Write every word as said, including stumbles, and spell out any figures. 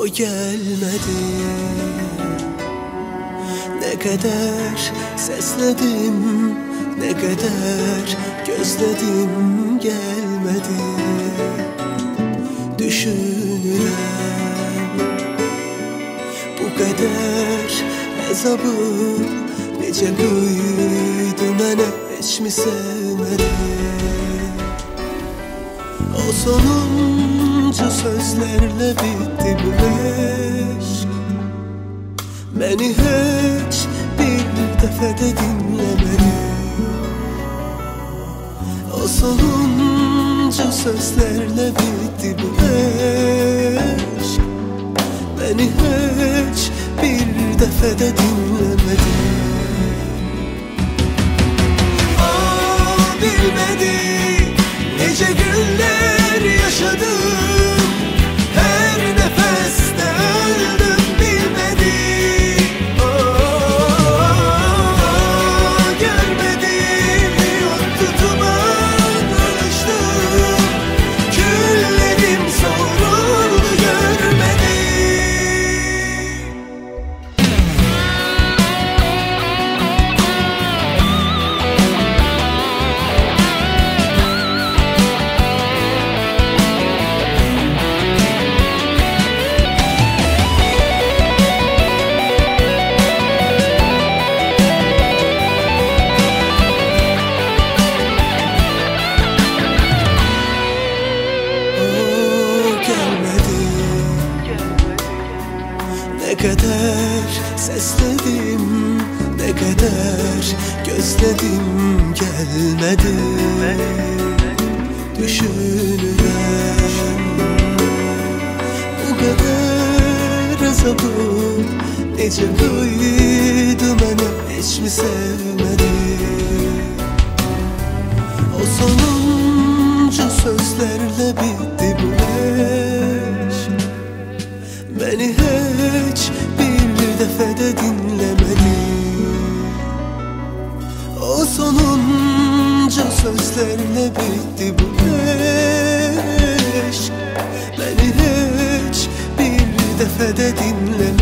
o gelmedi. Ne kadar sesledim, ne kadar gözledim, gelmedi. Düşünürem bu kadar hesabı nece duydum, mənə heç mi sevmedi? O sonuncu sözlerle bitti bu aşk. Beni hiç bir defede dinlemedi. O sonuncu sözlerle bitti bu aşk. Beni hiç bir defede dinlemedi. O bilmedi nece günler yaşadım, her nefeste öldüm bilmedi. Oh, görmedi, yoktu duman alıştım, küllerim savruldu görmedi. Ne kadar sesledim, ne kadar gözledim, gelmedi. Düşünürem bu kadar azabı nece duydu, mənə heç mi sevmedi? O sonuncu sözlerle bitti bu aşk. Beni hiç bir defede dinlemedi. O sonuncu sözlerle bitti bu aşk. Beni hiç bir defede dinlemedi.